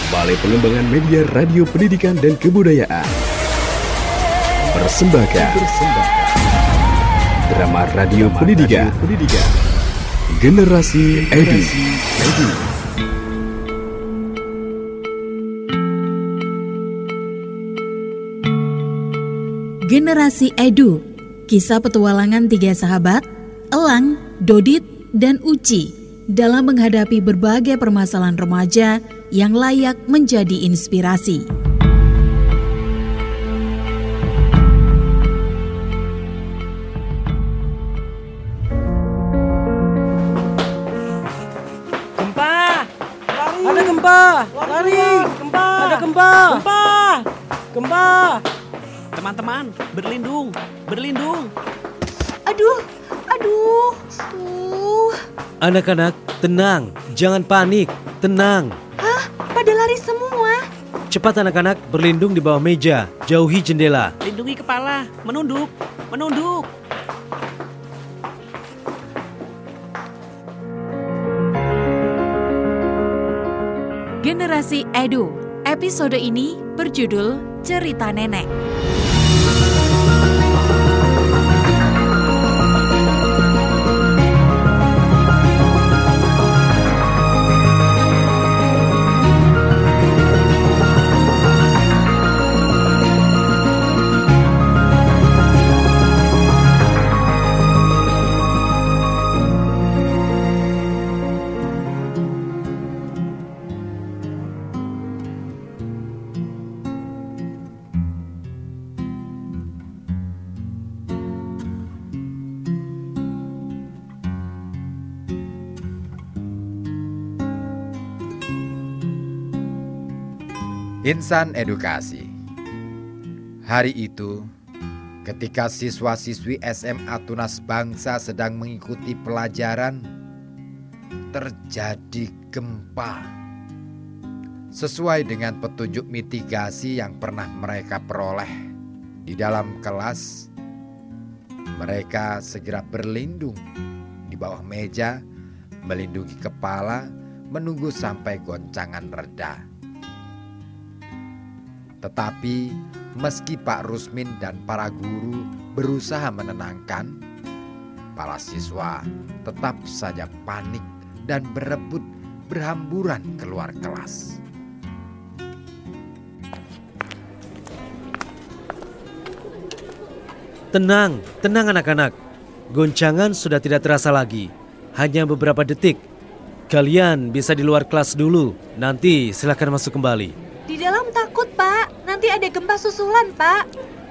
Balai Pengembangan Media Radio Pendidikan dan Kebudayaan persembahkan drama radio pendidikan Generasi Edu. Generasi Edu, kisah petualangan 3 sahabat, Elang, Dodit, dan Uci dalam menghadapi berbagai permasalahan remaja yang layak menjadi inspirasi. Gempa! Lari! Ada gempa! Lari! Gempa! Ada gempa! Gempa! Gempa! Teman-teman, berlindung. Aduh. Anak-anak, tenang, jangan panik, tenang. Hah? Pada lari semua? Cepat anak-anak, berlindung di bawah meja, jauhi jendela. Lindungi kepala, menunduk. Generasi Edu, episode ini berjudul Cerita Nenek. Insan Edukasi. Hari itu, ketika siswa-siswi SMA Tunas Bangsa sedang mengikuti pelajaran, terjadi gempa. Sesuai dengan petunjuk mitigasi yang pernah mereka peroleh di dalam kelas, mereka segera berlindung di bawah meja, melindungi kepala, menunggu sampai goncangan reda. Tetapi meski Pak Rusmin dan para guru berusaha menenangkan, para siswa tetap saja panik dan berebut berhamburan keluar kelas. Tenang anak-anak. Goncangan sudah tidak terasa lagi. Hanya beberapa detik. Kalian bisa di luar kelas dulu. Nanti silakan masuk kembali. Di dalam takut, Pak. Nanti ada gempa susulan, Pak.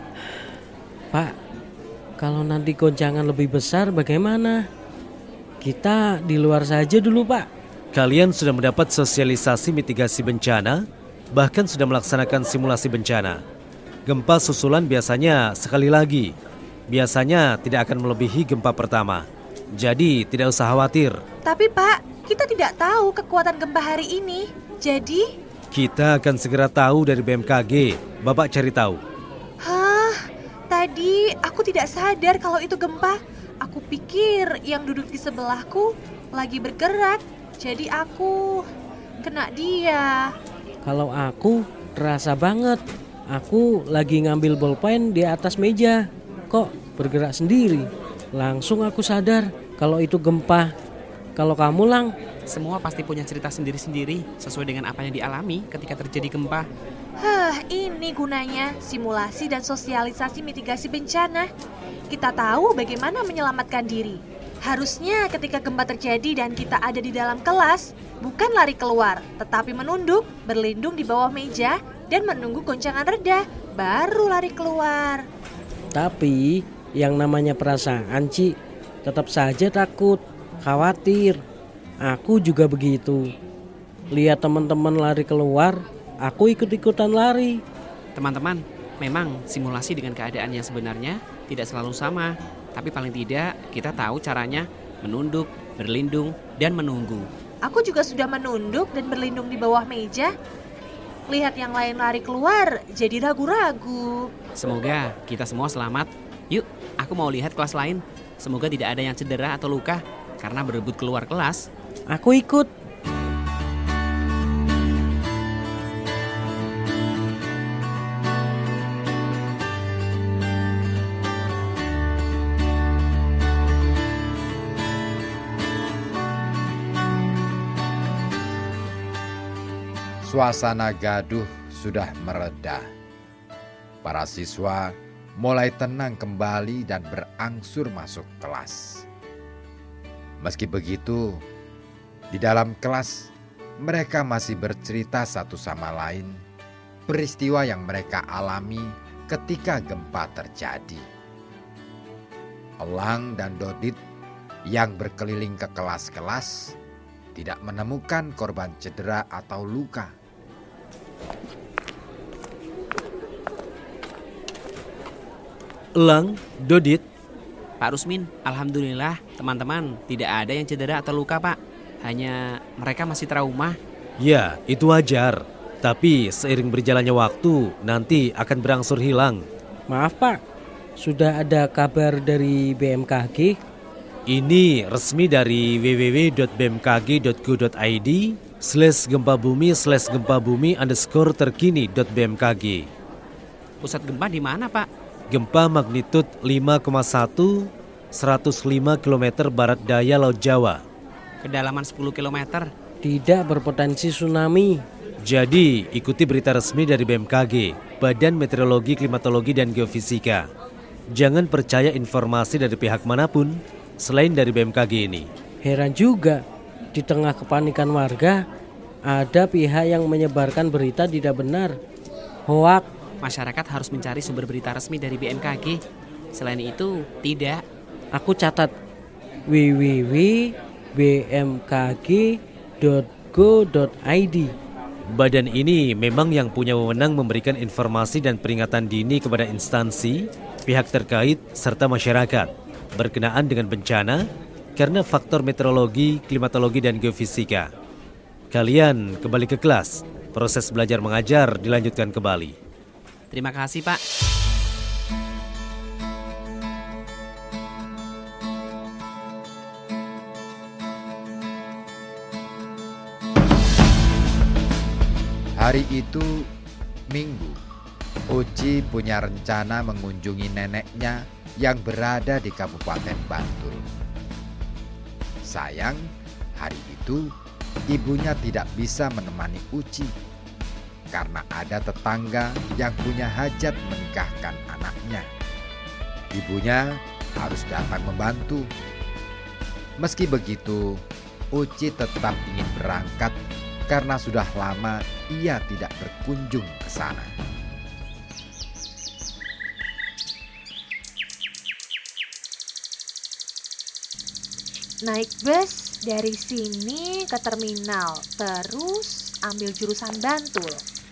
Pak, kalau nanti goncangan lebih besar bagaimana? Kita di luar saja dulu, Pak. Kalian sudah mendapat sosialisasi mitigasi bencana, bahkan sudah melaksanakan simulasi bencana. Gempa susulan biasanya sekali lagi. Biasanya tidak akan melebihi gempa pertama. Jadi tidak usah khawatir. Tapi, Pak, kita tidak tahu kekuatan gempa hari ini. Jadi kita akan segera tahu dari BMKG. Bapak cari tahu. Hah? Tadi aku tidak sadar kalau itu gempa. Aku pikir yang duduk di sebelahku lagi bergerak. Jadi aku kena dia. Kalau aku terasa banget. Aku lagi ngambil bolpen di atas meja. Kok bergerak sendiri? Langsung aku sadar kalau itu gempa. Kalau kamu, Lang? Semua pasti punya cerita sendiri-sendiri sesuai dengan apa yang dialami ketika terjadi gempa. Ini gunanya simulasi dan sosialisasi mitigasi bencana. Kita tahu bagaimana menyelamatkan diri. Harusnya ketika gempa terjadi dan kita ada di dalam kelas, bukan lari keluar, tetapi menunduk, berlindung di bawah meja, dan menunggu goncangan reda, baru lari keluar. Tapi yang namanya perasaan, Ci, tetap saja takut, khawatir. Aku juga begitu. Lihat teman-teman lari keluar, aku ikut-ikutan lari. Teman-teman, memang simulasi dengan keadaan yang sebenarnya tidak selalu sama. Tapi paling tidak kita tahu caranya menunduk, berlindung, dan menunggu. Aku juga sudah menunduk dan berlindung di bawah meja. Lihat yang lain lari keluar, jadi ragu-ragu. Semoga kita semua selamat. Yuk, aku mau lihat kelas lain. Semoga tidak ada yang cedera atau luka karena berebut keluar kelas. Aku ikut. Suasana gaduh sudah mereda. Para siswa mulai tenang kembali dan berangsur masuk kelas. Meski begitu, di dalam kelas mereka masih bercerita satu sama lain peristiwa yang mereka alami ketika gempa terjadi. Elang dan Dodit yang berkeliling ke kelas-kelas tidak menemukan korban cedera atau luka. Elang, Dodit, Pak Rusmin, alhamdulillah teman-teman tidak ada yang cedera atau luka Pak. Hanya mereka masih trauma. ya itu wajar. Tapi seiring berjalannya waktu, nanti akan berangsur hilang. Maaf Pak, sudah ada kabar dari BMKG? Ini resmi dari www.bmkg.go.id/gempa bumi_terkini.bmkg. Pusat gempa di mana Pak? Gempa magnitud 5,1, 105 km barat daya Laut Jawa. Kedalaman 10 km. Tidak berpotensi tsunami. Jadi, ikuti berita resmi dari BMKG, Badan Meteorologi, Klimatologi, dan Geofisika. Jangan percaya informasi dari pihak manapun selain dari BMKG ini. Heran juga, di tengah kepanikan warga, ada pihak yang menyebarkan berita tidak benar. Hoak. Masyarakat harus mencari sumber berita resmi dari BMKG. Selain itu, tidak. Aku catat www.bmkg.go.id. Badan ini memang yang punya wewenang memberikan informasi dan peringatan dini kepada instansi, pihak terkait, serta masyarakat berkenaan dengan bencana karena faktor meteorologi, klimatologi, dan geofisika. Kalian kembali ke kelas. Proses belajar mengajar dilanjutkan kembali. Terima kasih Pak. Hari itu Minggu. Uci punya rencana mengunjungi neneknya yang berada di Kabupaten Bantul. Sayang, hari itu ibunya tidak bisa menemani Uci karena ada tetangga yang punya hajat menikahkan anaknya. Ibunya harus datang membantu. Meski begitu, Uci tetap ingin berangkat karena sudah lama ia tidak berkunjung ke sana. Naik bus dari sini ke terminal, terus ambil jurusan Bantul.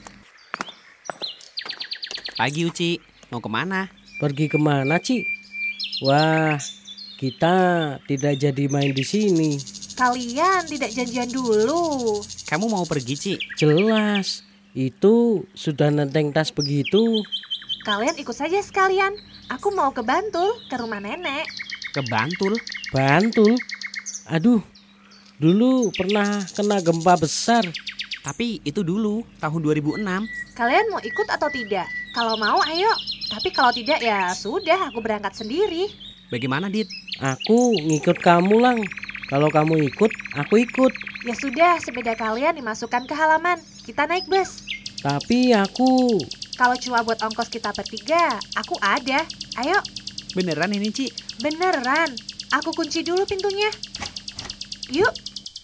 Pagi Uci, mau kemana? Pergi kemana, Ci? Wah, kita tidak jadi main di sini. Kalian tidak janjian dulu. Kamu mau pergi Ci? Jelas, itu sudah nenteng tas begitu. Kalian ikut saja sekalian. Aku mau ke Bantul, ke rumah nenek. Ke Bantul? Bantul? Aduh, dulu pernah kena gempa besar. Tapi itu dulu, tahun 2006. Kalian mau ikut atau tidak? Kalau mau ayo, tapi kalau tidak ya sudah, aku berangkat sendiri. Bagaimana Dit? Aku ngikut kamu Lang. Kalau kamu ikut, aku ikut. Ya sudah, sepeda kalian dimasukkan ke halaman. Kita naik bus. Tapi aku... Kalau cuma buat ongkos kita bertiga, aku ada. Ayo. Beneran ini Ci? Beneran. Aku kunci dulu pintunya. Yuk.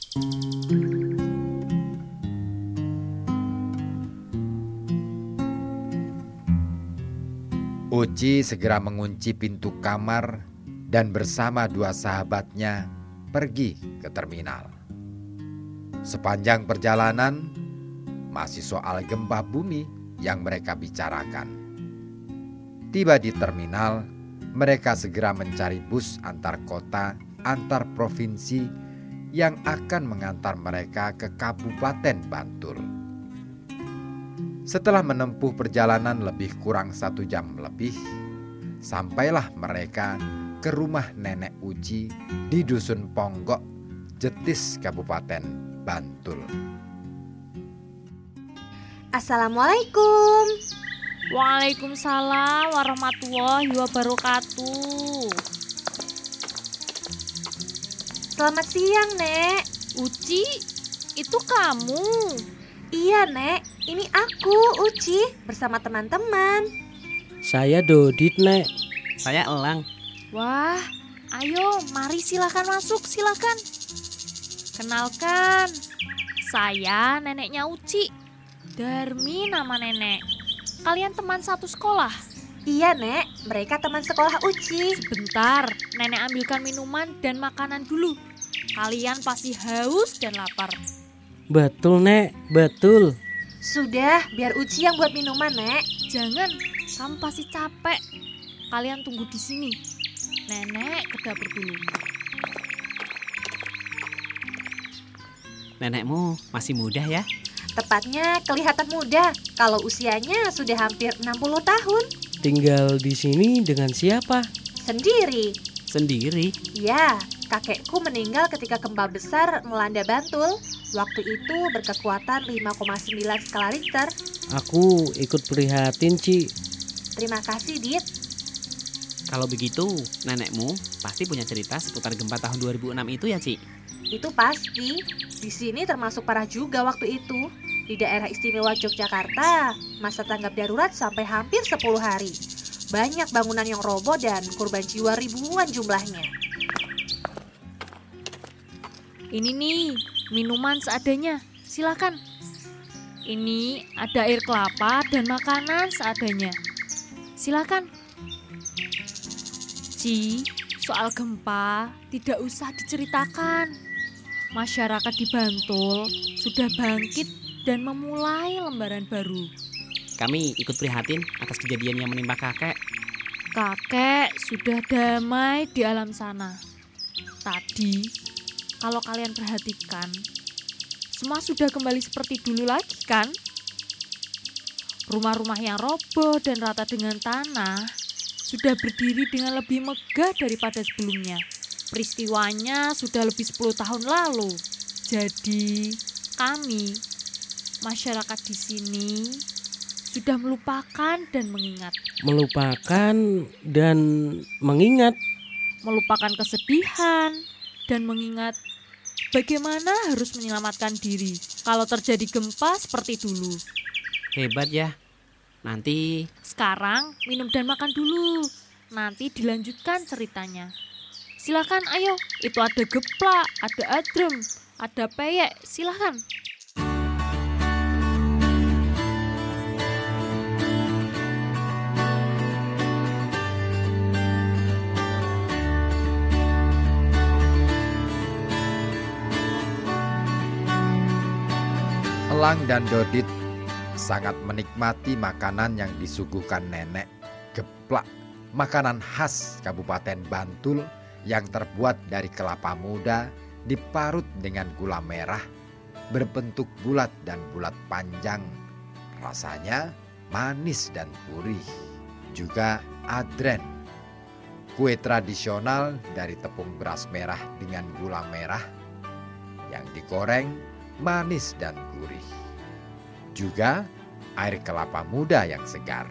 Uci segera mengunci pintu kamar dan bersama dua sahabatnya pergi ke terminal. Sepanjang perjalanan masih soal gempa bumi yang mereka bicarakan. Tiba di terminal, mereka segera mencari bus antar kota, antar provinsi yang akan mengantar mereka ke Kabupaten Bantul. Setelah menempuh perjalanan lebih kurang 1 jam lebih, sampailah mereka ke rumah nenek Uci di Dusun Ponggok, Jetis, Kabupaten Bantul. Assalamualaikum. Waalaikumsalam warahmatullahi wabarakatuh. Selamat siang, Nek. Uci, itu kamu? Iya, Nek. Ini aku, Uci, bersama teman-teman. Saya Dodit, Nek. Saya Elang. Wah, ayo mari silakan masuk, silakan. Kenalkan, saya neneknya Uci. Darmi nama nenek. Kalian teman satu sekolah? Iya, Nek. Mereka teman sekolah Uci. Sebentar, nenek ambilkan minuman dan makanan dulu. Kalian pasti haus dan lapar. Betul, Nek. Betul. Sudah, biar Uci yang buat minuman, Nek. Jangan, kamu pasti capek. Kalian tunggu di sini. Nenek ke dapur dulu. Nenekmu masih muda ya? Tepatnya kelihatan muda kalau usianya sudah hampir 60 tahun. Tinggal di sini dengan siapa? Sendiri. Sendiri? Ya, kakekku meninggal ketika gempa besar melanda Bantul. Waktu itu berkekuatan 5,9 skala Richter. Aku ikut prihatin, Ci. Terima kasih, Dit. Kalau begitu, nenekmu pasti punya cerita seputar gempa tahun 2006 itu ya, Ci? Itu pasti. Di sini termasuk parah juga waktu itu. Di daerah istimewa Yogyakarta, masa tanggap darurat sampai hampir 10 hari. Banyak bangunan yang roboh dan korban jiwa ribuan jumlahnya. Ini nih, minuman seadanya. Silakan. Ini ada air kelapa dan makanan seadanya. Silakan. Ci, soal gempa tidak usah diceritakan. Masyarakat di Bantul sudah bangkit dan memulai lembaran baru. Kami ikut prihatin atas kejadian yang menimpa kakek. Kakek sudah damai di alam sana. Tadi, kalau kalian perhatikan, semua sudah kembali seperti dulu lagi kan? Rumah-rumah yang roboh dan rata dengan tanah sudah berdiri dengan lebih megah daripada sebelumnya. Peristiwanya sudah lebih 10 tahun lalu. Jadi, kami, masyarakat di sini, sudah melupakan dan mengingat. Melupakan dan mengingat. Melupakan kesedihan dan mengingat bagaimana harus menyelamatkan diri kalau terjadi gempa seperti dulu. Hebat ya. Nanti Sekarang minum dan makan dulu. Nanti dilanjutkan ceritanya. Silakan, ayo. Itu ada geplak, ada adrem, ada peyek. Silakan. Elang dan Dodit sangat menikmati makanan yang disuguhkan nenek. Geplak, makanan khas Kabupaten Bantul yang terbuat dari kelapa muda diparut dengan gula merah, berbentuk bulat dan bulat panjang. Rasanya manis dan gurih. Juga adren, kue tradisional dari tepung beras merah dengan gula merah yang digoreng manis dan gurih. Juga air kelapa muda yang segar.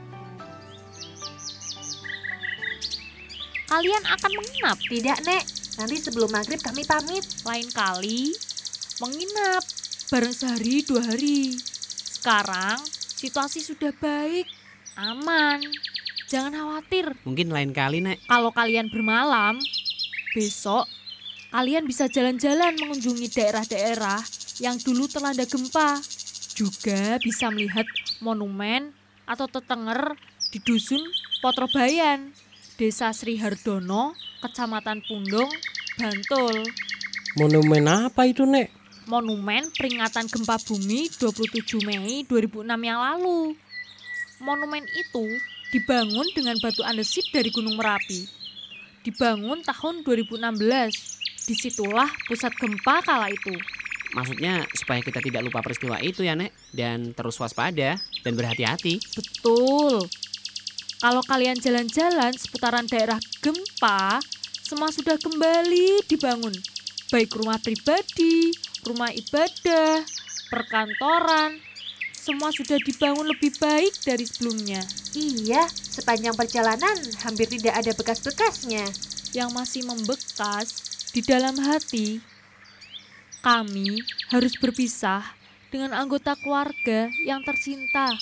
Kalian akan menginap? Tidak, Nek. Nanti sebelum maghrib kami pamit. Lain kali menginap bareng sehari 2 hari. Sekarang situasi sudah baik, aman. Jangan khawatir. mungkin lain kali, Nek. Kalau kalian bermalam, besok kalian bisa jalan-jalan mengunjungi daerah-daerah yang dulu terlanda gempa. Juga bisa melihat monumen atau tetenger di Dusun Potrobayan, Desa Sri Hardono, Kecamatan Pundung, Bantul. Monumen apa itu, Nek? Monumen peringatan gempa bumi 27 Mei 2006 yang lalu. Monumen itu dibangun dengan batu andesit dari Gunung Merapi. Dibangun tahun 2016. Disitulah pusat gempa kala itu. Maksudnya supaya kita tidak lupa peristiwa itu ya, Nek. Dan terus waspada dan berhati-hati. Betul. Kalau kalian jalan-jalan seputaran daerah gempa, semua sudah kembali dibangun. Baik rumah pribadi, rumah ibadah, perkantoran, semua sudah dibangun lebih baik dari sebelumnya. Iya, sepanjang perjalanan hampir tidak ada bekas-bekasnya. Yang masih membekas di dalam hati, kami harus berpisah dengan anggota keluarga yang tercinta.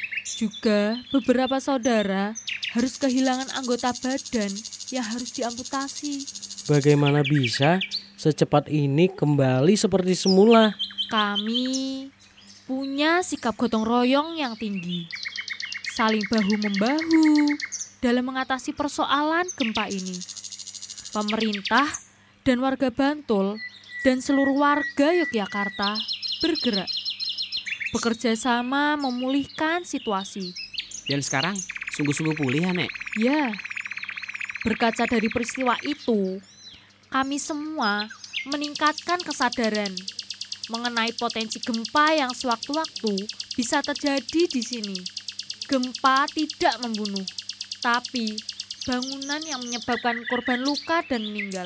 Juga beberapa saudara harus kehilangan anggota badan yang harus diamputasi. Bagaimana bisa secepat ini kembali seperti semula? Kami punya sikap gotong royong yang tinggi, saling bahu-membahu dalam mengatasi persoalan gempa ini. Pemerintah dan warga Bantul dan seluruh warga Yogyakarta bergerak, bekerja sama memulihkan situasi. Dan sekarang sungguh-sungguh pulih ya, Nek? Ya, berkaca dari peristiwa itu, kami semua meningkatkan kesadaran mengenai potensi gempa yang sewaktu-waktu bisa terjadi di sini. Gempa tidak membunuh, tapi bangunan yang menyebabkan korban luka dan meninggal.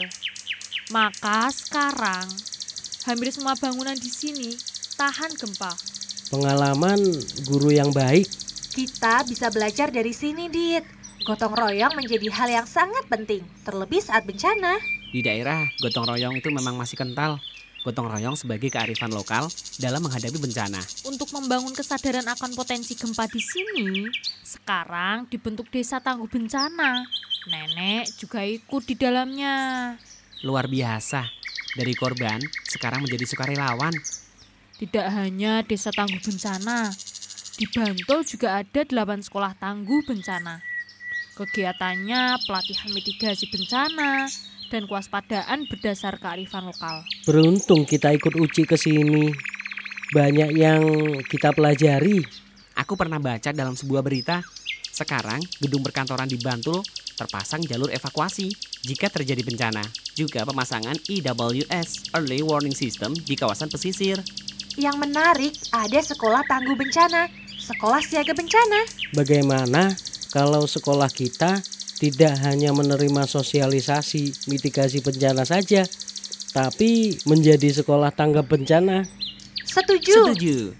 Maka sekarang hampir semua bangunan di sini tahan gempa. Pengalaman guru yang baik. Kita bisa belajar dari sini, Dit. Gotong royong menjadi hal yang sangat penting, terlebih saat bencana. Di daerah, gotong royong itu memang masih kental. Gotong royong sebagai kearifan lokal dalam menghadapi bencana. Untuk membangun kesadaran akan potensi gempa di sini, sekarang dibentuk Desa Tangguh Bencana. Nenek juga ikut di dalamnya. Luar biasa, dari korban sekarang menjadi sukarelawan. Tidak hanya Desa Tangguh Bencana, di Bantul juga ada 8 sekolah tangguh bencana. Kegiatannya pelatihan mitigasi bencana dan kewaspadaan berdasar kearifan lokal. Beruntung kita ikut Uci ke sini. Banyak yang kita pelajari. Aku pernah baca dalam sebuah berita, sekarang gedung perkantoran di Bantul terpasang jalur evakuasi jika terjadi bencana. Juga pemasangan EWS, Early Warning System, di kawasan pesisir. Yang menarik, ada sekolah tangguh bencana, sekolah siaga bencana. Bagaimana kalau sekolah kita tidak hanya menerima sosialisasi mitigasi bencana saja, tapi menjadi sekolah tanggap bencana? Setuju. Setuju.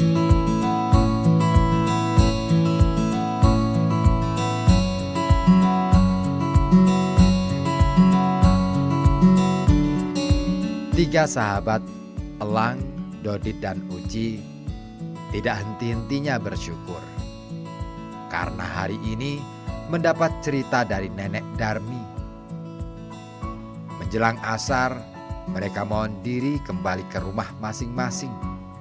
Tiga sahabat, Elang, Dodit, dan Uci, tidak henti-hentinya bersyukur. Karena hari ini mendapat cerita dari Nenek Darmi. Menjelang asar, mereka mohon diri kembali ke rumah masing-masing.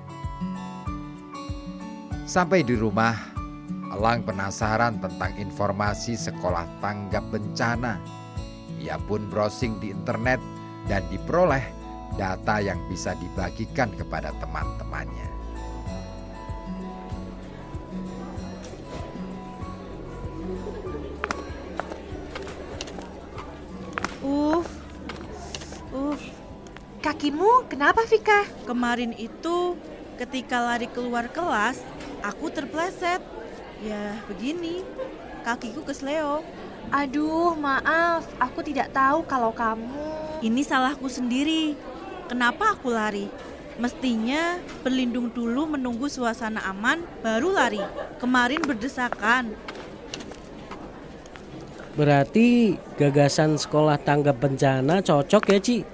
Sampai di rumah, Elang penasaran tentang informasi sekolah tanggap bencana. Ia pun browsing di internet dan diperoleh data yang bisa dibagikan kepada teman-temannya. Kakimu kenapa, Vika? Kemarin itu ketika lari keluar kelas, aku terpleset. Ya begini, kakiku kesleo. Aduh, maaf, aku tidak tahu kalau kamu... Ini salahku sendiri. Kenapa aku lari? Mestinya berlindung dulu menunggu suasana aman, baru lari. Kemarin berdesakan. Berarti gagasan sekolah tanggap bencana cocok ya, Ci?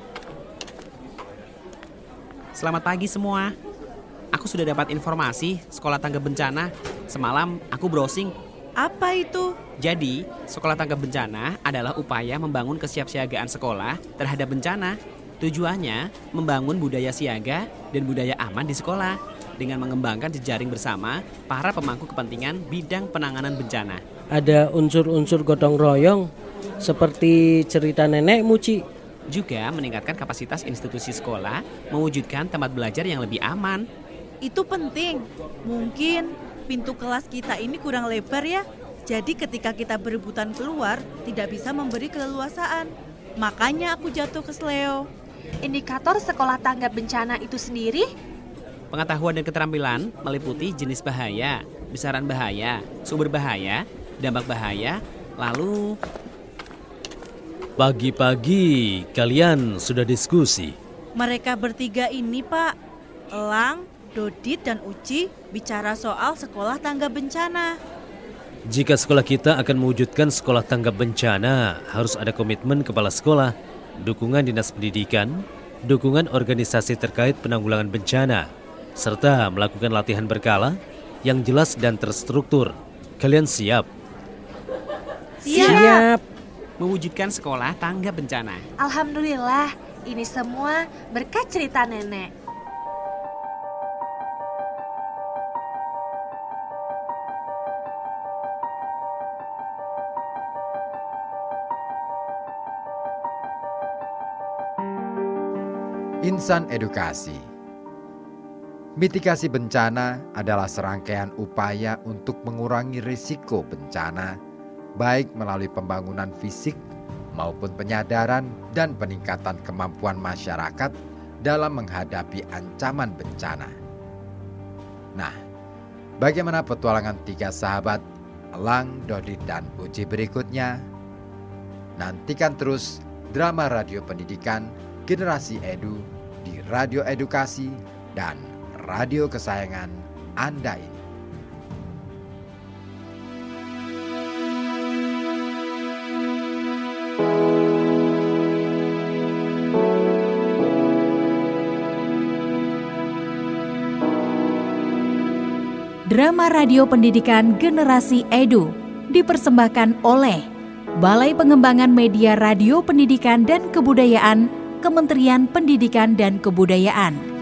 Selamat pagi semua. Aku sudah dapat informasi sekolah tanggap bencana. Semalam aku browsing. Apa itu? Jadi, sekolah tanggap bencana adalah upaya membangun kesiapsiagaan sekolah terhadap bencana. Tujuannya membangun budaya siaga dan budaya aman di sekolah dengan mengembangkan jejaring bersama para pemangku kepentingan bidang penanganan bencana. Ada unsur-unsur gotong royong seperti cerita nenekmu, Ci. Juga meningkatkan kapasitas institusi sekolah mewujudkan tempat belajar yang lebih aman. Itu penting. Mungkin pintu kelas kita ini kurang lebar ya. Jadi ketika kita berebutan keluar, tidak bisa memberi keleluasaan. Makanya aku jatuh ke sleo. Indikator sekolah tanggap bencana itu sendiri? Pengetahuan dan keterampilan meliputi jenis bahaya, besaran bahaya, sumber bahaya, dampak bahaya, lalu... Pagi-pagi kalian sudah diskusi. Mereka bertiga ini, Pak, Elang, Dodit, dan Uci, bicara soal sekolah tanggap bencana. Jika sekolah kita akan mewujudkan sekolah tanggap bencana, harus ada komitmen kepala sekolah, dukungan dinas pendidikan, dukungan organisasi terkait penanggulangan bencana, serta melakukan latihan berkala yang jelas dan terstruktur. Kalian siap? Siap. Mewujudkan sekolah tangga bencana. Alhamdulillah, ini semua berkat cerita nenek. Insan Edukasi. Mitigasi bencana adalah serangkaian upaya untuk mengurangi risiko bencana, baik melalui pembangunan fisik maupun penyadaran dan peningkatan kemampuan masyarakat dalam menghadapi ancaman bencana. Nah, bagaimana petualangan 3 sahabat Elang, Dodit, dan Uci berikutnya? Nantikan terus drama radio pendidikan Generasi Edu di Radio Edukasi dan radio kesayangan Anda ini. Drama radio pendidikan Generasi Edu dipersembahkan oleh Balai Pengembangan Media Radio Pendidikan dan Kebudayaan, Kementerian Pendidikan dan Kebudayaan.